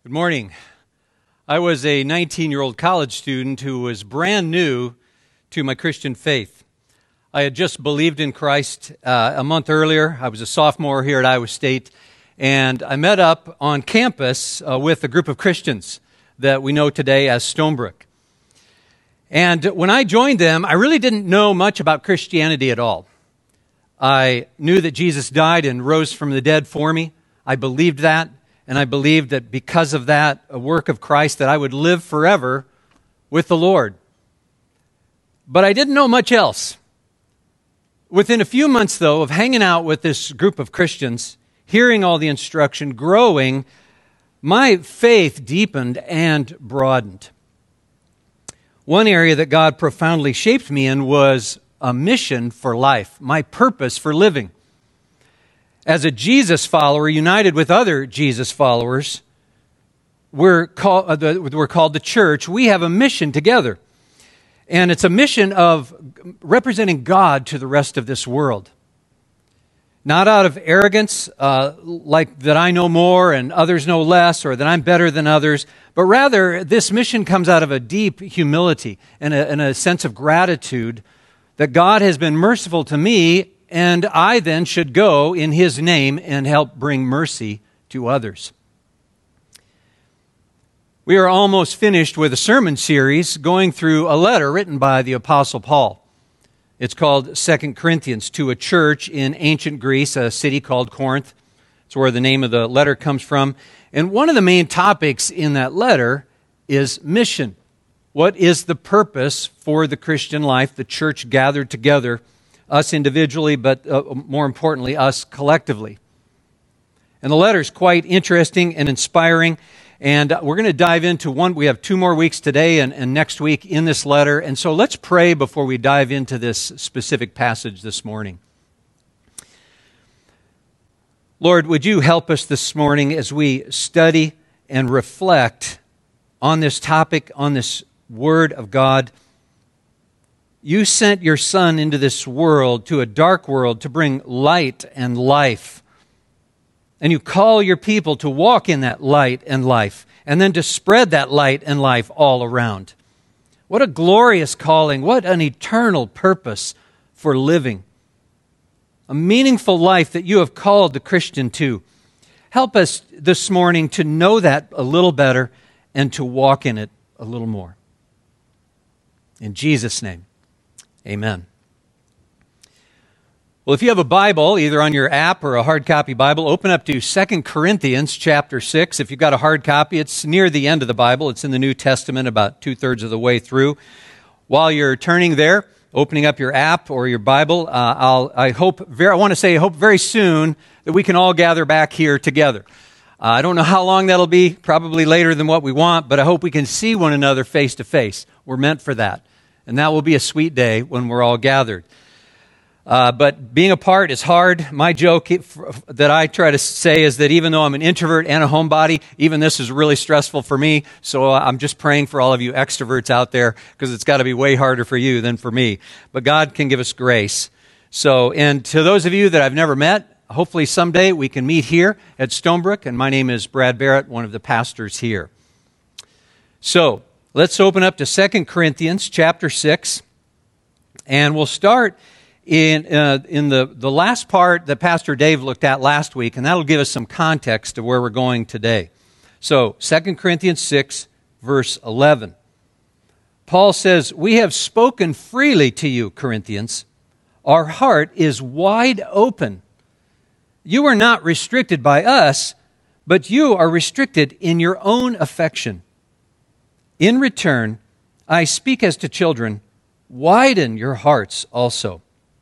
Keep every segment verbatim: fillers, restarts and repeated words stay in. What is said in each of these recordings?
Good morning. I was a nineteen-year-old college student who was brand new to my Christian faith. I had just believed in Christ uh, a month earlier. I was a sophomore here at Iowa State, and I met up on campus uh, with a group of Christians that we know today as Stonebrook. And when I joined them, I really didn't know much about Christianity at all. I knew that Jesus died and rose from the dead for me. I believed that. And I believed that because of that, a work of Christ, that I would live forever with the Lord. But I didn't know much else. Within a few months, though, of hanging out with this group of Christians, hearing all the instruction, growing, my faith deepened and broadened. One area that God profoundly shaped me in was a mission for life, my purpose for living. As a Jesus follower, united with other Jesus followers, we're called, uh, the, we're called the church. We have a mission together. And it's a mission of representing God to the rest of this world. Not out of arrogance, uh, like that I know more and others know less, or that I'm better than others, but rather this mission comes out of a deep humility and a, and a sense of gratitude that God has been merciful to me, and I then should go in His name and help bring mercy to others. We are almost finished with a sermon series going through a letter written by the Apostle Paul. It's called Second Corinthians to a church in ancient Greece, a city called Corinth. It's where the name of the letter comes from. And one of the main topics in that letter is mission. What is the purpose for the Christian life, the church gathered together, us individually, but uh, more importantly, us collectively. And the letter is quite interesting and inspiring, and we're going to dive into one. We have two more weeks today and, and next week in this letter, and so let's pray before we dive into this specific passage this morning. Lord, would you help us this morning as we study and reflect on this topic, on this Word of God. You sent your Son into this world, to a dark world, to bring light and life. And you call your people to walk in that light and life, and then to spread that light and life all around. What a glorious calling. What an eternal purpose for living. A meaningful life that you have called the Christian to. Help us this morning to know that a little better and to walk in it a little more. In Jesus' name. Amen. Well, if you have a Bible, either on your app or a hard copy Bible, open up to Second Corinthians chapter six. If you've got a hard copy, it's near the end of the Bible. It's in the New Testament, about two-thirds of the way through. While you're turning there, opening up your app or your Bible, uh, I'll, I hope, very, I want to say, I hope very soon that we can all gather back here together. Uh, I don't know how long that'll be, probably later than what we want, but I hope we can see one another face to face. We're meant for that. And that will be a sweet day when we're all gathered. Uh, but being apart is hard. My joke that I try to say is that even though I'm an introvert and a homebody, even this is really stressful for me. So I'm just praying for all of you extroverts out there, because it's got to be way harder for you than for me. But God can give us grace. So, and to those of you that I've never met, hopefully someday we can meet here at Stonebrook. And my name is Brad Barrett, one of the pastors here. So, let's open up to Second Corinthians chapter six, and we'll start in uh, in the, the last part that Pastor Dave looked at last week, and that'll give us some context of where we're going today. So, Second Corinthians six, verse eleven. Paul says, "We have spoken freely to you, Corinthians. Our heart is wide open. You are not restricted by us, but you are restricted in your own affection. In return, I speak as to children, widen your hearts also."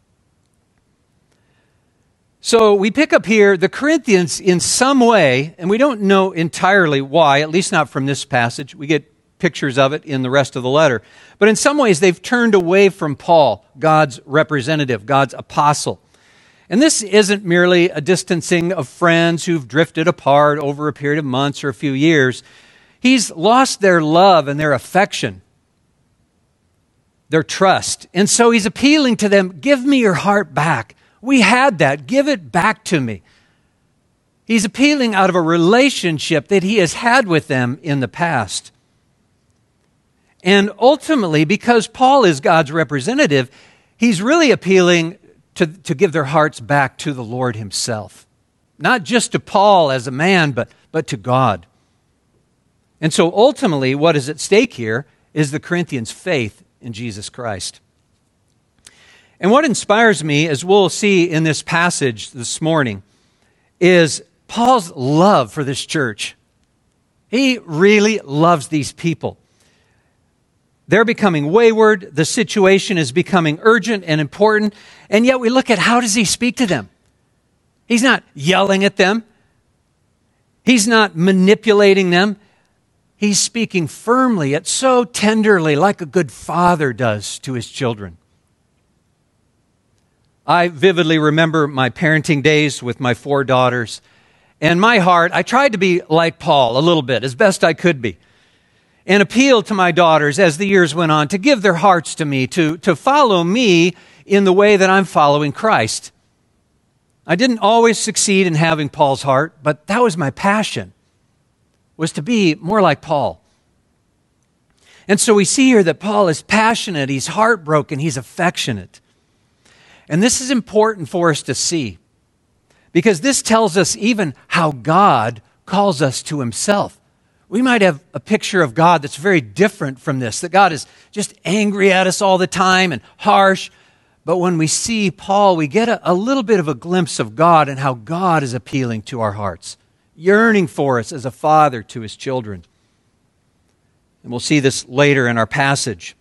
So we pick up here, the Corinthians in some way, and we don't know entirely why, at least not from this passage. We get pictures of it in the rest of the letter. But in some ways, they've turned away from Paul, God's representative, God's apostle. And this isn't merely a distancing of friends who've drifted apart over a period of months or a few years. He's lost their love and their affection, their trust. And so he's appealing to them, give me your heart back. We had that. Give it back to me. He's appealing out of a relationship that he has had with them in the past. And ultimately, because Paul is God's representative, he's really appealing to, to give their hearts back to the Lord himself. Not just to Paul as a man, but, but to God. And so ultimately, what is at stake here is the Corinthians' faith in Jesus Christ. And what inspires me, as we'll see in this passage this morning, is Paul's love for this church. He really loves these people. They're becoming wayward. The situation is becoming urgent and important. And yet we look at how does he speak to them? He's not yelling at them. He's not manipulating them. He's speaking firmly, yet so tenderly, like a good father does to his children. I vividly remember my parenting days with my four daughters. And my heart, I tried to be like Paul a little bit, as best I could be, and appealed to my daughters as the years went on to give their hearts to me, to, to follow me in the way that I'm following Christ. I didn't always succeed in having Paul's heart, but that was my passion, was to be more like Paul. And so we see here that Paul is passionate, he's heartbroken, he's affectionate. And this is important for us to see, because this tells us even how God calls us to himself. We might have a picture of God that's very different from this, that God is just angry at us all the time and harsh. But when we see Paul, we get a, a little bit of a glimpse of God and how God is appealing to our hearts, yearning for us as a father to his children. And we'll see this later in our passage.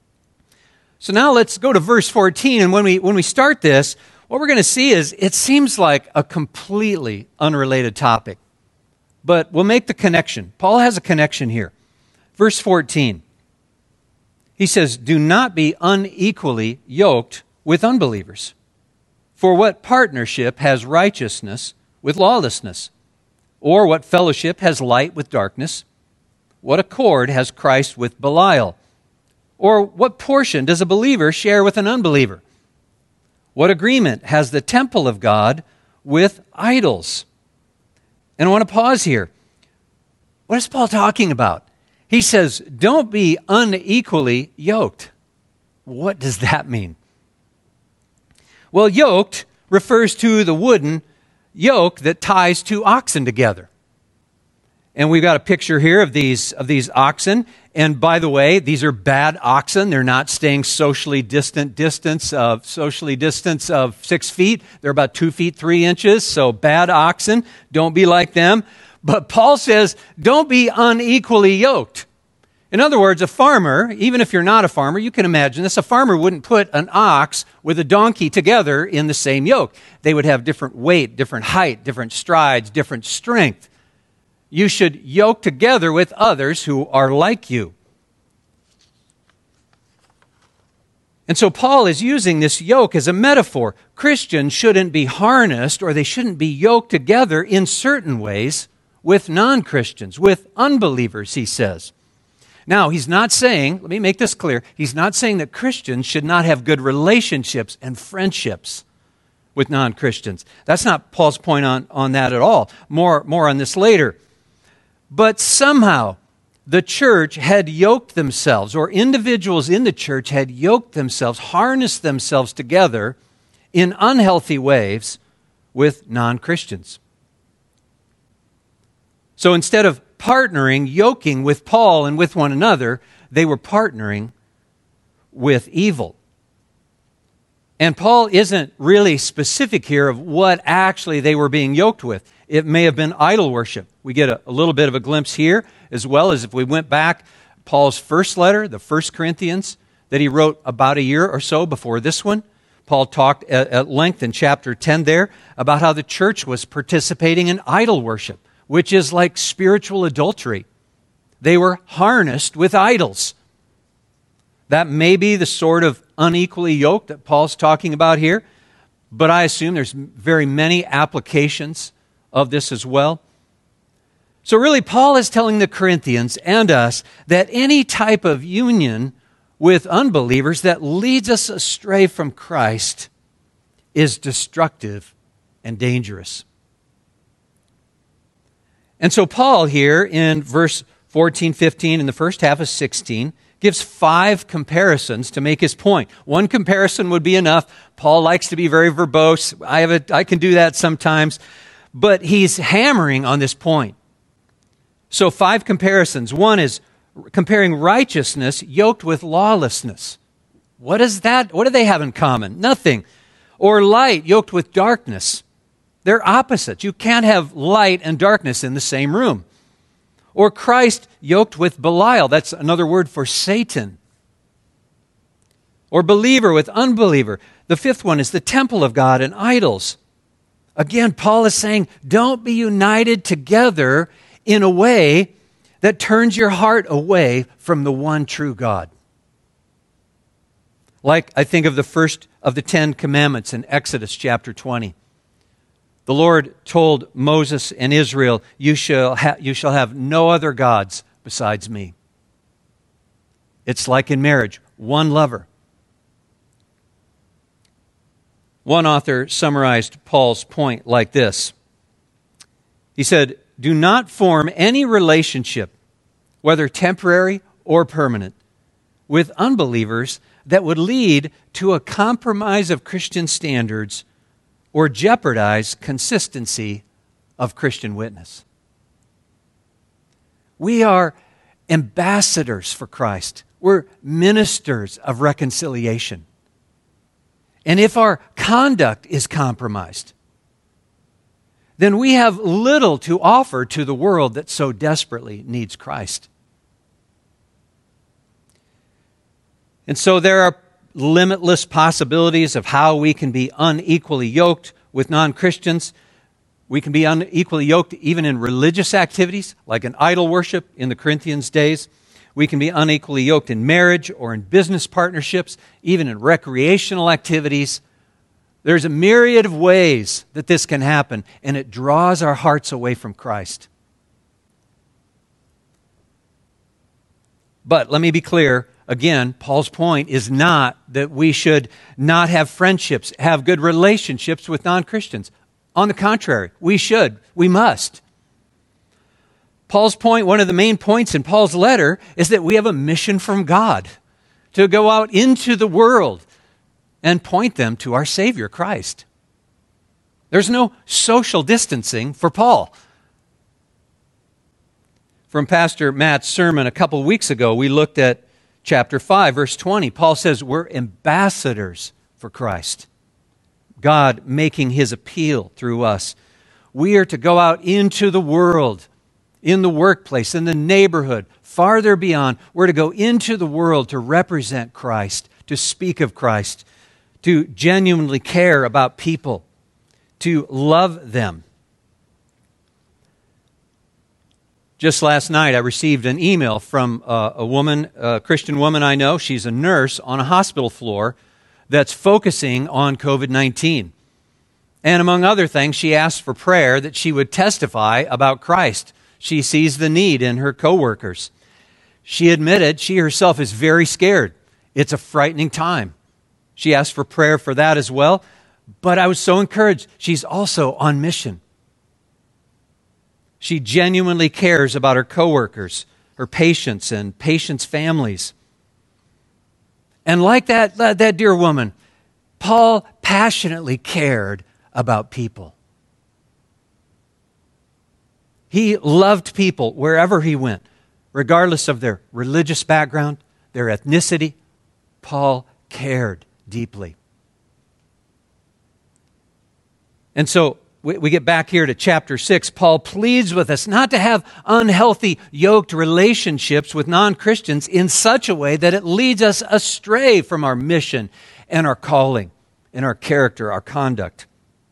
So now let's go to verse fourteen. And when we, when we start this, what we're going to see is it seems like a completely unrelated topic. But we'll make the connection. Paul has a connection here. Verse fourteen. He says, "Do not be unequally yoked with unbelievers. For what partnership has righteousness with lawlessness? Or what fellowship has light with darkness? What accord has Christ with Belial? Or what portion does a believer share with an unbeliever? What agreement has the temple of God with idols?" And I want to pause here. What is Paul talking about? He says, don't be unequally yoked. What does that mean? Well, yoked refers to the wooden yoke that ties two oxen together. And we've got a picture here of these, of these oxen. And by the way, these are bad oxen. They're not staying socially distant distance of socially distance of six feet. They're about two feet, three inches. So bad oxen. Don't be like them. But Paul says, don't be unequally yoked. In other words, a farmer, even if you're not a farmer, you can imagine this, a farmer wouldn't put an ox with a donkey together in the same yoke. They would have different weight, different height, different strides, different strength. You should yoke together with others who are like you. And so Paul is using this yoke as a metaphor. Christians shouldn't be harnessed, or they shouldn't be yoked together in certain ways with non-Christians, with unbelievers, he says. Now, he's not saying, let me make this clear, he's not saying that Christians should not have good relationships and friendships with non-Christians. That's not Paul's point on, on that at all. More, more on this later. But somehow, the church had yoked themselves, or individuals in the church had yoked themselves, harnessed themselves together in unhealthy ways with non-Christians. So instead of partnering, yoking with Paul and with one another, they were partnering with evil. And Paul isn't really specific here of what actually they were being yoked with. It may have been idol worship. We get a, a little bit of a glimpse here, as well as if we went back, Paul's first letter, the First Corinthians, that he wrote about a year or so before this one. Paul talked at, at length in chapter ten there about how the church was participating in idol worship, which is like spiritual adultery. They were harnessed with idols. That may be the sort of unequally yoked that Paul's talking about here, but I assume there's very many applications of this as well. So really, Paul is telling the Corinthians and us that any type of union with unbelievers that leads us astray from Christ is destructive and dangerous. And so Paul here in verse fourteen, fifteen, in the first half of sixteen, gives five comparisons to make his point. One comparison would be enough. Paul likes to be very verbose. I have a, I can do that sometimes. But he's hammering on this point. So five comparisons. One is comparing righteousness yoked with lawlessness. What is that? What do they have in common? Nothing. Or light yoked with darkness. They're opposites. You can't have light and darkness in the same room. Or Christ yoked with Belial. That's another word for Satan. Or believer with unbeliever. The fifth one is the temple of God and idols. Again, Paul is saying, don't be united together in a way that turns your heart away from the one true God. Like I think of the first of the Ten Commandments in Exodus chapter twenty. The Lord told Moses and Israel, you shall, ha- you shall have no other gods besides me. It's like in marriage, one lover. One author summarized Paul's point like this. He said, do not form any relationship, whether temporary or permanent, with unbelievers that would lead to a compromise of Christian standards or jeopardize consistency of Christian witness. We are ambassadors for Christ. We're ministers of reconciliation. And if our conduct is compromised, then we have little to offer to the world that so desperately needs Christ. And so there are limitless possibilities of how we can be unequally yoked with non-Christians. We can be unequally yoked even in religious activities, like in idol worship in the Corinthians days. We can be unequally yoked in marriage or in business partnerships, even in recreational activities. There's a myriad of ways that this can happen, and it draws our hearts away from Christ. But let me be clear, again, Paul's point is not that we should not have friendships, have good relationships with non-Christians. On the contrary, we should, we must. Paul's point, one of the main points in Paul's letter, is that we have a mission from God to go out into the world and point them to our Savior, Christ. There's no social distancing for Paul. From Pastor Matt's sermon a couple weeks ago, we looked at chapter five, verse twenty. Paul says we're ambassadors for Christ. God making his appeal through us. We are to go out into the world, in the workplace, in the neighborhood, farther beyond. We're to go into the world to represent Christ, to speak of Christ, to genuinely care about people, to love them. Just last night, I received an email from uh, a woman, a Christian woman I know. She's a nurse on a hospital floor that's focusing on covid nineteen. And among other things, she asked for prayer that she would testify about Christ. She sees the need in her coworkers. She admitted she herself is very scared. It's a frightening time. She asked for prayer for that as well. But I was so encouraged. She's also on mission. She genuinely cares about her coworkers, her patients, and patients' families. And like that, that dear woman, Paul passionately cared about people. He loved people wherever he went, regardless of their religious background, their ethnicity. Paul cared deeply. And so we, we get back here to chapter six. Paul pleads with us not to have unhealthy, yoked relationships with non-Christians in such a way that it leads us astray from our mission and our calling and our character, our conduct.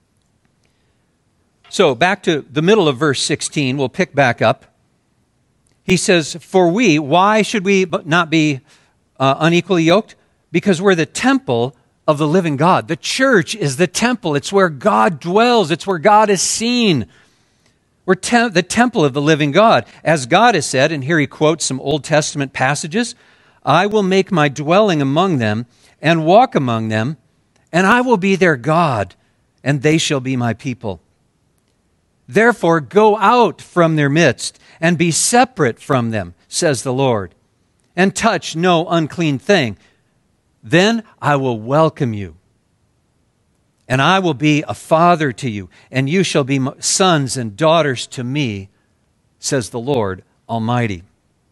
So back to the middle of verse sixteen, we'll pick back up. He says, for we, why should we not be uh, unequally yoked? Because we're the temple of the living God. The church is the temple. It's where God dwells. It's where God is seen. We're te- the temple of the living God. As God has said, and here he quotes some Old Testament passages, I will make my dwelling among them and walk among them, and I will be their God, and they shall be my people. Therefore, go out from their midst and be separate from them, says the Lord, and touch no unclean thing. Then I will welcome you, and I will be a father to you, and you shall be sons and daughters to me, says the Lord Almighty.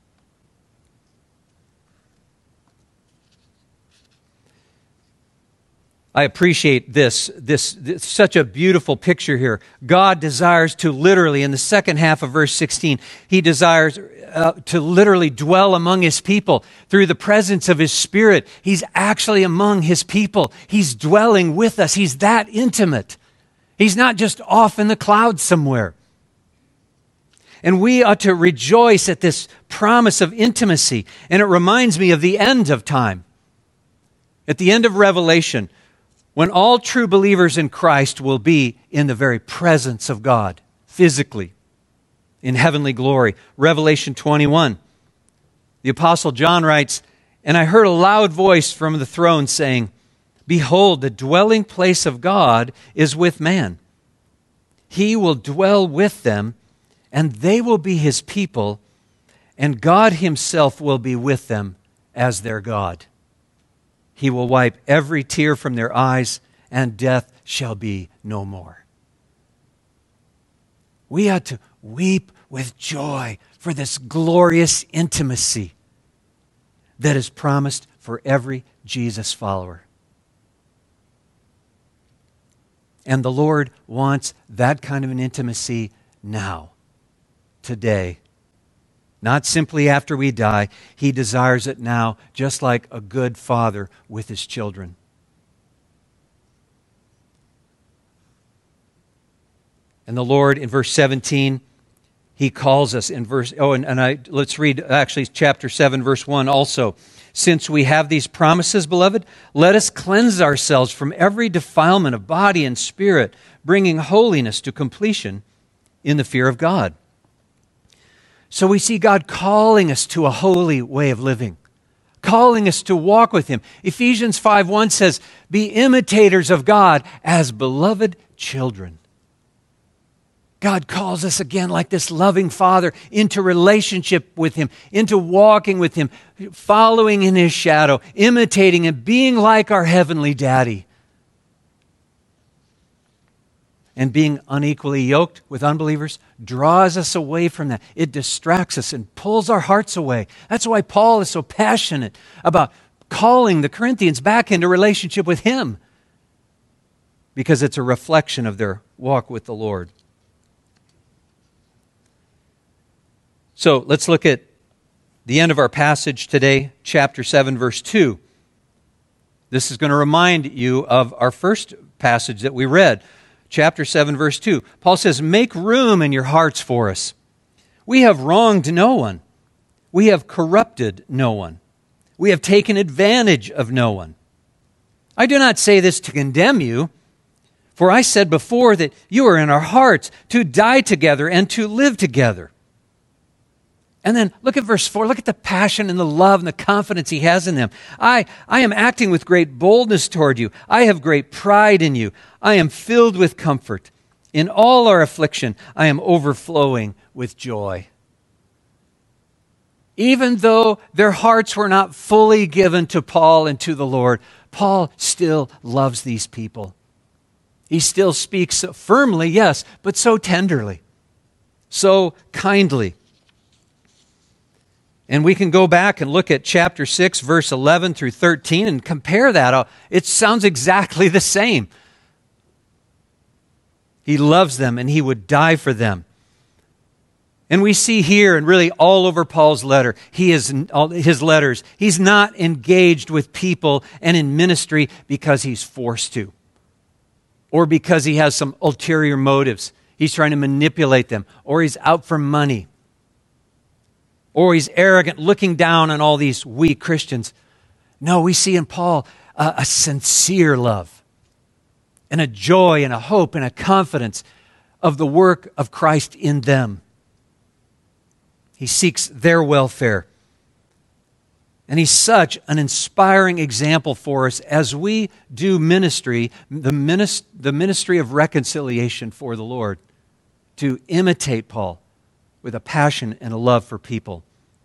I appreciate this, this, this, such a beautiful picture here. God desires to literally, in the second half of verse sixteen, He desires uh, to literally dwell among His people through the presence of His Spirit. He's actually among His people. He's dwelling with us. He's that intimate. He's not just off in the clouds somewhere. And we ought to rejoice at this promise of intimacy. And it reminds me of the end of time. At the end of Revelation, when all true believers in Christ will be in the very presence of God, physically, in heavenly glory. Revelation twenty-one. The Apostle John writes, "And I heard a loud voice from the throne saying, 'Behold, the dwelling place of God is with man. He will dwell with them, and they will be His people, and God Himself will be with them as their God. He will wipe every tear from their eyes, and death shall be no more.'" We ought to weep with joy for this glorious intimacy that is promised for every Jesus follower. And the Lord wants that kind of an intimacy now, today. Not simply after we die. He desires it now, just like a good father with his children. And the Lord, in verse seventeen, He calls us in verse, oh, and, and I, let's read actually chapter seven, verse one also. "Since we have these promises, beloved, let us cleanse ourselves from every defilement of body and spirit, bringing holiness to completion in the fear of God." So we see God calling us to a holy way of living, calling us to walk with Him. Ephesians five one says, "Be imitators of God as beloved children." God calls us again, like this loving Father, into relationship with Him, into walking with Him, following in His shadow, imitating Him, being like our Heavenly Daddy. And being unequally yoked with unbelievers draws us away from that. It distracts us and pulls our hearts away. That's why Paul is so passionate about calling the Corinthians back into relationship with Him, because it's a reflection of their walk with the Lord. So let's look at the end of our passage today, chapter seven, verse two. This is going to remind you of our first passage that we read. Chapter seven, verse two. Paul says, "Make room in your hearts for us. We have wronged no one. We have corrupted no one. We have taken advantage of no one. I do not say this to condemn you, for I said before that you are in our hearts to die together and to live together." And then look at verse four. Look at the passion and the love and the confidence he has in them. I, I am acting with great boldness toward you. I have great pride in you. I am filled with comfort. In all our affliction, I am overflowing with joy. Even though their hearts were not fully given to Paul and to the Lord, Paul still loves these people. He still speaks firmly, yes, but so tenderly, so kindly. And we can go back and look at chapter six, verse eleven through thirteen and compare that. It sounds exactly the same. He loves them and he would die for them. And we see here and really all over Paul's letter, he is all his letters, he's not engaged with people and in ministry because he's forced to, or because he has some ulterior motives. He's trying to manipulate them, or he's out for money, or he's arrogant, looking down on all these weak Christians. No, we see in Paul a, a sincere love and a joy and a hope and a confidence of the work of Christ in them. He seeks their welfare. And he's such an inspiring example for us as we do ministry, the, minis- the ministry of reconciliation for the Lord. to imitate Paul with a passion and a love for people.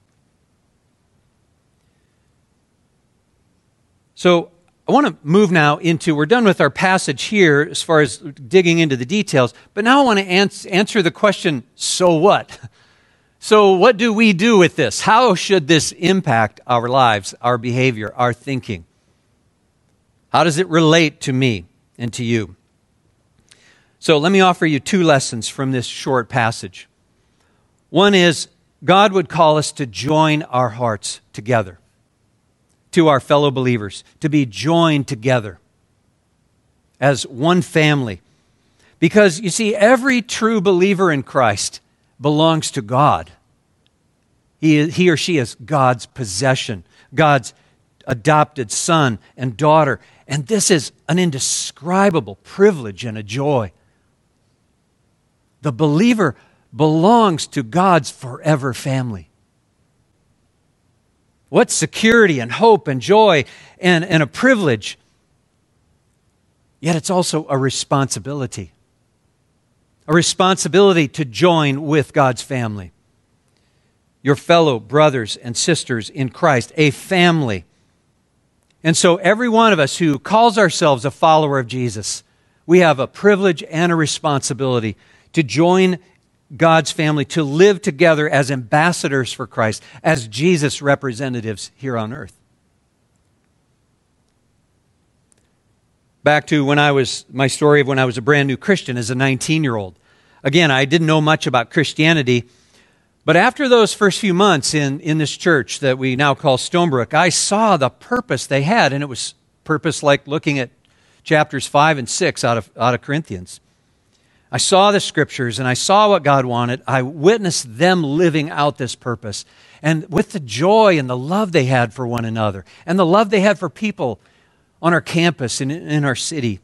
So I want to move now into, we're done with our passage here as far as digging into the details, but now I want to ans- answer the question, so what? So what do we do with this? How should this impact our lives, our behavior, our thinking? How does it relate to me and to you? So let me offer you two lessons from this short passage. One is, God would call us to join our hearts together to our fellow believers, to be joined together as one family. Because, you see, every true believer in Christ belongs to God. He, he or she is God's possession, God's adopted son and daughter. And this is an indescribable privilege and a joy. The believer belongs to God's forever family. What security and hope and joy and, and a privilege. Yet it's also a responsibility. A responsibility to join with God's family. Your fellow brothers and sisters in Christ, a family. And so every one of us who calls ourselves a follower of Jesus, we have a privilege and a responsibility to join God's family, to live together as ambassadors for Christ, as Jesus' representatives here on earth. Back to when I was, my story of when I was a brand new Christian as a nineteen-year-old. Again, I didn't know much about Christianity, but after those first few months in, in this church that we now call Stonebrook, I saw the purpose they had, and it was purpose like looking at chapters five and six out of, out of Corinthians. I saw the scriptures and I saw what God wanted. I witnessed them living out this purpose. And with the joy and the love they had for one another and the love they had for people on our campus and in our city.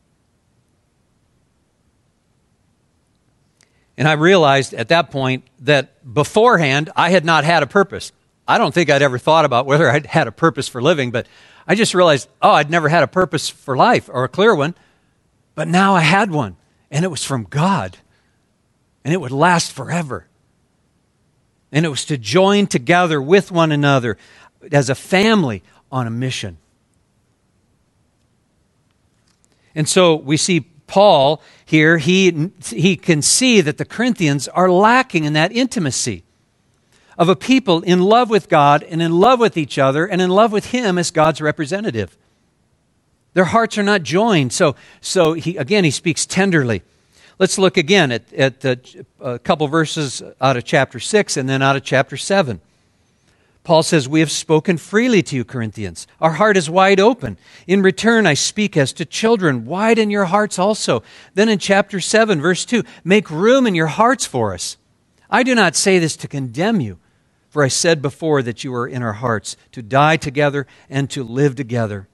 And I realized at that point that beforehand I had not had a purpose. I don't think I'd ever thought about whether I'd had a purpose for living, but I just realized, oh, I'd never had a purpose for life or a clear one. But now I had one. And it was from God. And it would last forever. And it was to join together with one another as a family on a mission. And so we see Paul here, he, he can see that the Corinthians are lacking in that intimacy of a people in love with God and in love with each other and in love with Him as God's representative. Their hearts are not joined. So, so he, again, he speaks tenderly. Let's look again at, at the, a couple verses out of chapter six and then out of chapter seven. Paul says, we have spoken freely to you, Corinthians. Our heart is wide open. In return, I speak as to children. Widen your hearts also. Then in chapter seven, verse two, make room in your hearts for us. I do not say this to condemn you, for I said before that you are in our hearts, to die together and to live together.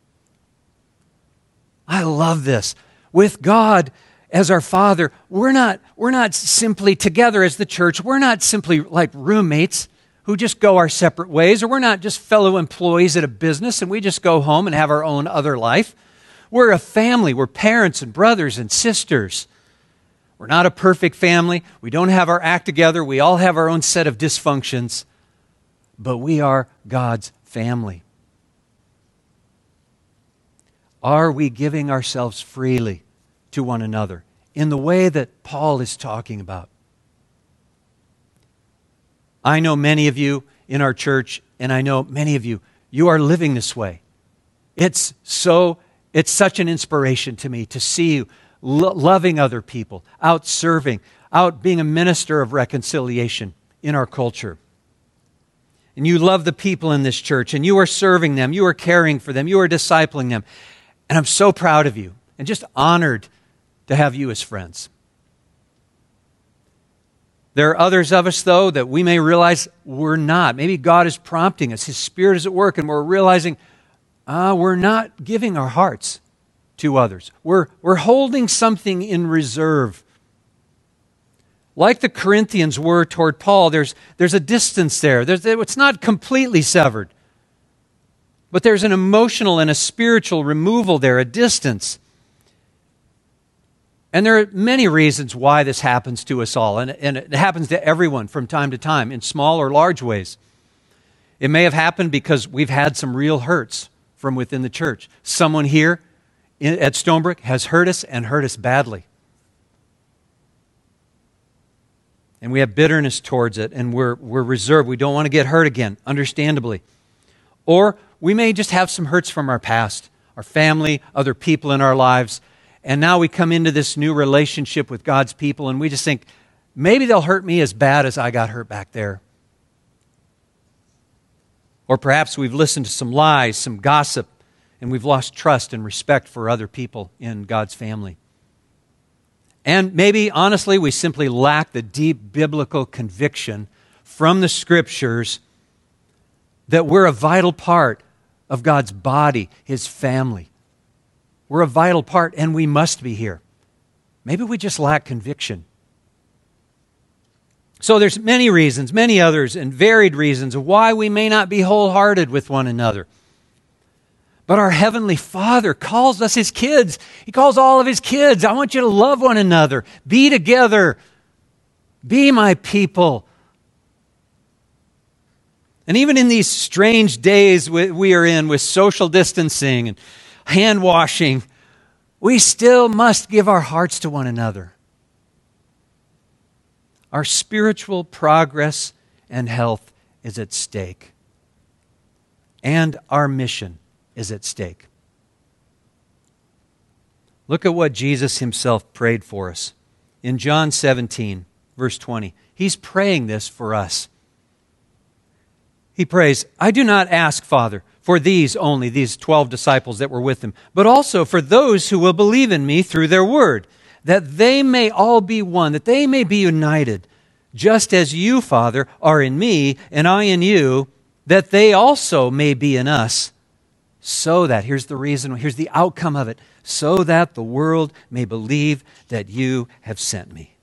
I love this. With God as our Father, we're not, we're not simply together as the church. We're not simply like roommates who just go our separate ways, or we're not just fellow employees at a business and we just go home and have our own other life. We're a family. We're parents and brothers and sisters. We're not a perfect family. We don't have our act together. We all have our own set of dysfunctions, but we are God's family. Are we giving ourselves freely to one another in the way that Paul is talking about? I know many of you in our church, and I know many of you, you are living this way. It's so, it's such an inspiration to me to see you lo- loving other people, out serving, out being a minister of reconciliation in our culture. And you love the people in this church, and you are serving them, you are caring for them, you are discipling them. And I'm so proud of you and just honored to have you as friends. There are others of us, though, that we may realize we're not. Maybe God is prompting us. His Spirit is at work, and we're realizing uh, we're not giving our hearts to others. We're, we're holding something in reserve. Like the Corinthians were toward Paul, there's, there's a distance there. There's, it's not completely severed. But there's an emotional and a spiritual removal there, a distance. And there are many reasons why this happens to us all, and, and it happens to everyone from time to time in small or large ways. It may have happened because we've had some real hurts from within the church. Someone here in, at Stonebrook has hurt us and hurt us badly. And we have bitterness towards it, and we're, we're reserved. We don't want to get hurt again, understandably. Or we may just have some hurts from our past, our family, other people in our lives, and now we come into this new relationship with God's people, and we just think, maybe they'll hurt me as bad as I got hurt back there. Or perhaps we've listened to some lies, some gossip, and we've lost trust and respect for other people in God's family. And maybe, honestly, we simply lack the deep biblical conviction from the Scriptures that we're a vital part of God's body, His family. We're a vital part, and we must be here. Maybe we just lack conviction. So there's many reasons, many others, and varied reasons of why we may not be wholehearted with one another. But our Heavenly Father calls us His kids. He calls all of His kids. I want you to love one another. Be together. Be my people. And even in these strange days we are in with social distancing and hand washing, we still must give our hearts to one another. Our spiritual progress and health is at stake. And our mission is at stake. Look at what Jesus Himself prayed for us. In John seventeen, verse twenty, He's praying this for us. He prays, I do not ask, Father, for these only, these twelve disciples that were with Him, but also for those who will believe in Me through their word, that they may all be one, that they may be united, just as You, Father, are in Me, and I in You, that they also may be in us, so that, here's the reason, here's the outcome of it, so that the world may believe that You have sent Me.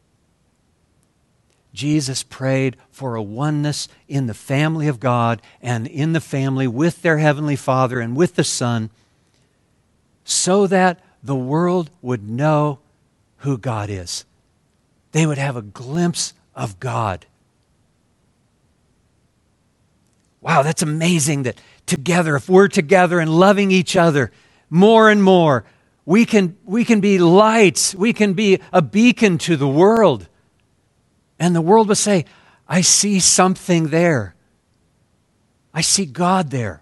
Jesus prayed for a oneness in the family of God and in the family with their Heavenly Father and with the Son, so that the world would know who God is. They would have a glimpse of God. Wow, that's amazing that together, if we're together and loving each other more and more, we can, we can be lights. We can be a beacon to the world. And the world will say, I see something there. I see God there.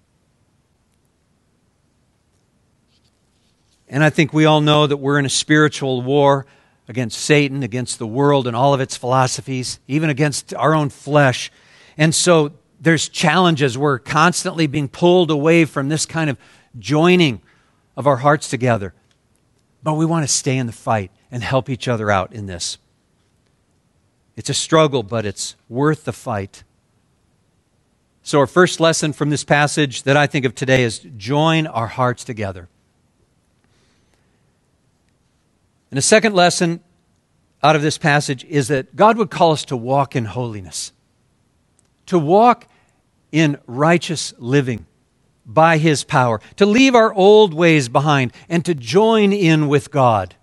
And I think we all know that we're in a spiritual war against Satan, against the world and all of its philosophies, even against our own flesh. And so there's challenges. We're constantly being pulled away from this kind of joining of our hearts together. But we want to stay in the fight and help each other out in this. It's a struggle, but it's worth the fight. So our first lesson from this passage that I think of today is join our hearts together. And the second lesson out of this passage is that God would call us to walk in holiness, to walk in righteous living by His power, to leave our old ways behind and to join in with God.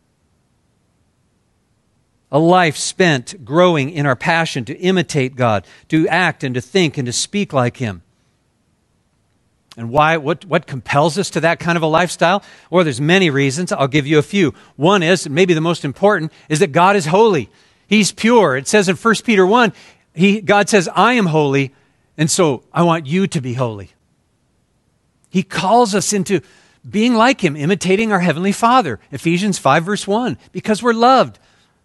A life spent growing in our passion to imitate God, to act and to think and to speak like Him. And why? What, what compels us to that kind of a lifestyle? Well, there's many reasons. I'll give you a few. One is, maybe the most important, is that God is holy. He's pure. It says in First Peter one, he, God says, I am holy, and so I want you to be holy. He calls us into being like Him, imitating our Heavenly Father. Ephesians five, verse one, because we're loved.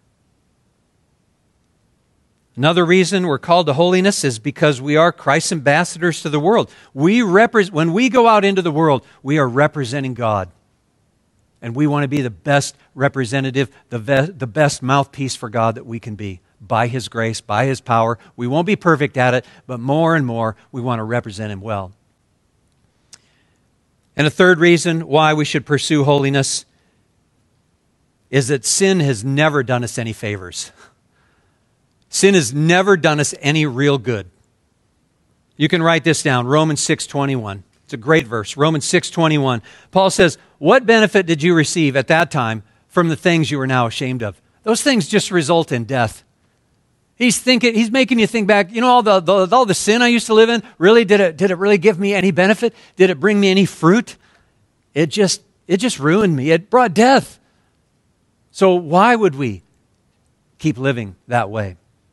Another reason we're called to holiness is because we are Christ's ambassadors to the world. We repre- when we go out into the world, we are representing God. And we want to be the best representative, the, ve- the best mouthpiece for God that we can be. By His grace, by His power. We won't be perfect at it, but more and more we want to represent Him well. And a third reason why we should pursue holiness is that sin has never done us any favors. Sin has never done us any real good. You can write this down, Romans six twenty-one. It's a great verse, Romans six twenty-one. Paul says, what benefit did you receive at that time from the things you are now ashamed of. Those things just result in death. He's thinking, he's making you think back, you know, all the, the all the sin I used to live in, really, did it did it really give me any benefit? Did it bring me any fruit? It just it just ruined me. It brought death. So why would we keep living that way?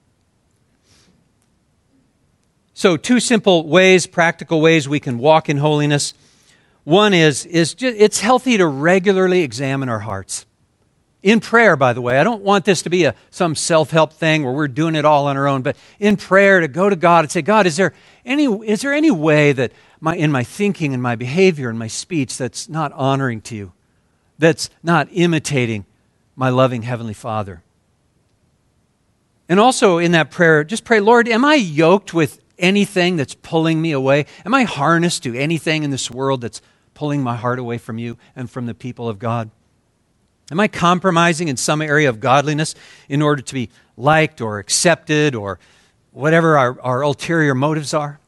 So two simple ways, practical ways we can walk in holiness. One is, is just, it's healthy to regularly examine our hearts. In prayer, by the way. I don't want this to be a some self-help thing where we're doing it all on our own, but in prayer to go to God and say, God, is there any is there any way that my in my thinking and my behavior and my speech that's not honoring to you, that's not imitating my loving Heavenly Father? And also in that prayer, just pray, Lord, am I yoked with anything that's pulling me away? Am I harnessed to anything in this world that's pulling my heart away from you and from the people of God? Am I compromising in some area of godliness in order to be liked or accepted or whatever our, our ulterior motives are?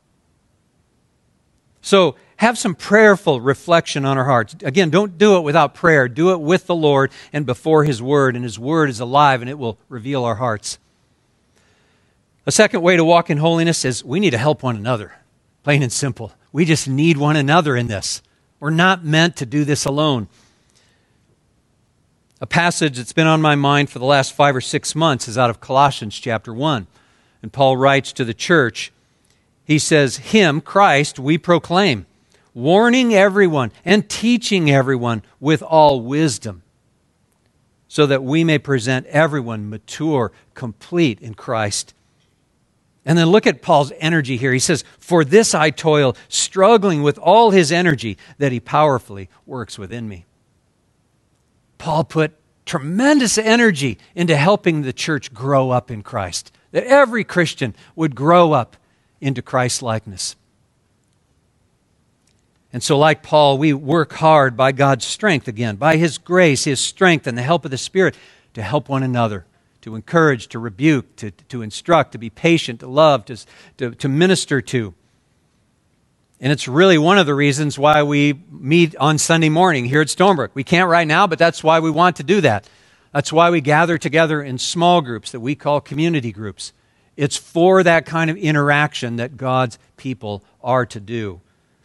So have some prayerful reflection on our hearts. Again, don't do it without prayer. Do it with the Lord and before His Word, and His Word is alive and it will reveal our hearts. A second way to walk in holiness is we need to help one another, plain and simple. We just need one another in this. We're not meant to do this alone. A passage that's been on my mind for the last five or six months is out of Colossians chapter one. And Paul writes to the church, he says, Him, Christ, we proclaim, warning everyone and teaching everyone with all wisdom, so that we may present everyone mature, complete in Christ. And then look at Paul's energy here. He says, for this I toil, struggling with all his energy that he powerfully works within me. Paul put tremendous energy into helping the church grow up in Christ, that every Christian would grow up into Christ-likeness. And so like Paul, we work hard by God's strength again, by His grace, His strength, and the help of the Spirit to help one another, to encourage, to rebuke, to, to instruct, to be patient, to love, to, to, to minister to. And it's really one of the reasons why we meet on Sunday morning here at Stonebrook. We can't right now, but that's why we want to do that. That's why we gather together in small groups that we call community groups. It's for that kind of interaction that God's people are to do.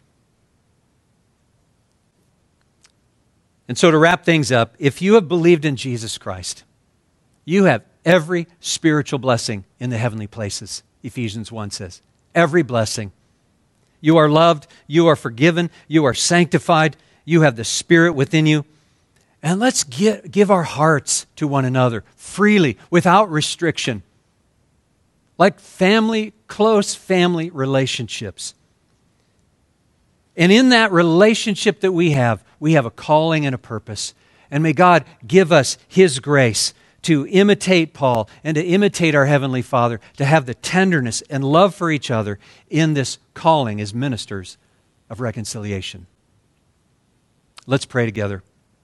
And so to wrap things up, if you have believed in Jesus Christ, you have every spiritual blessing in the heavenly places, Ephesians one says. Every blessing. You are loved, you are forgiven, you are sanctified, you have the Spirit within you. And let's get, give our hearts to one another freely, without restriction. Like family, close family relationships. And in that relationship that we have, we have a calling and a purpose. And may God give us His grace to imitate Paul and to imitate our Heavenly Father, to have the tenderness and love for each other in this calling as ministers of reconciliation. Let's pray together.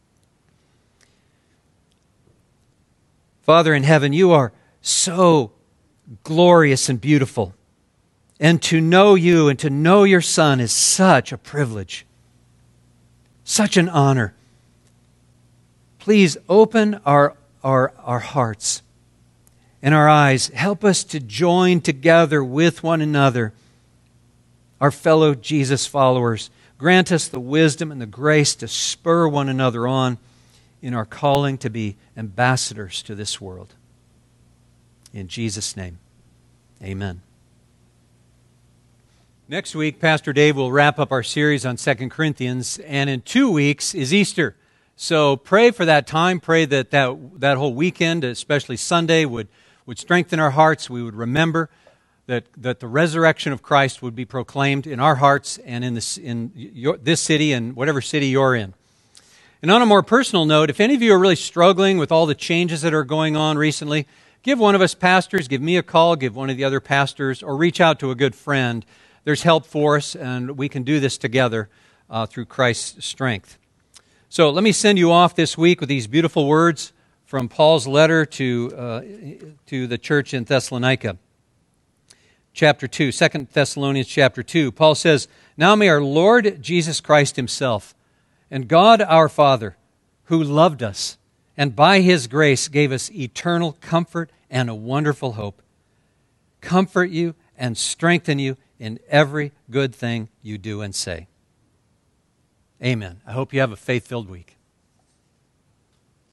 Father in heaven, you are so glorious and beautiful. And to know you and to know your Son is such a privilege, such an honor. Please open our Our, our hearts and our eyes. Help us to join together with one another, our fellow Jesus followers. Grant us the wisdom and the grace to spur one another on in our calling to be ambassadors to this world. In Jesus' name, amen. Next week, Pastor Dave will wrap up our series on Second Corinthians, and in two weeks is Easter. So pray for that time. Pray that that, that whole weekend, especially Sunday, would, would strengthen our hearts. We would remember that, that the resurrection of Christ would be proclaimed in our hearts and in this, in your, this city and whatever city you're in. And on a more personal note, if any of you are really struggling with all the changes that are going on recently, give one of us pastors, give me a call, give one of the other pastors, or reach out to a good friend. There's help for us, and we can do this together uh, through Christ's strength. So let me send you off this week with these beautiful words from Paul's letter to uh, to the church in Thessalonica. Chapter two, Second Thessalonians chapter two. Paul says, now may our Lord Jesus Christ Himself and God our Father, who loved us and by His grace gave us eternal comfort and a wonderful hope. Comfort you and strengthen you in every good thing you do and say. Amen. I hope you have a faith-filled week.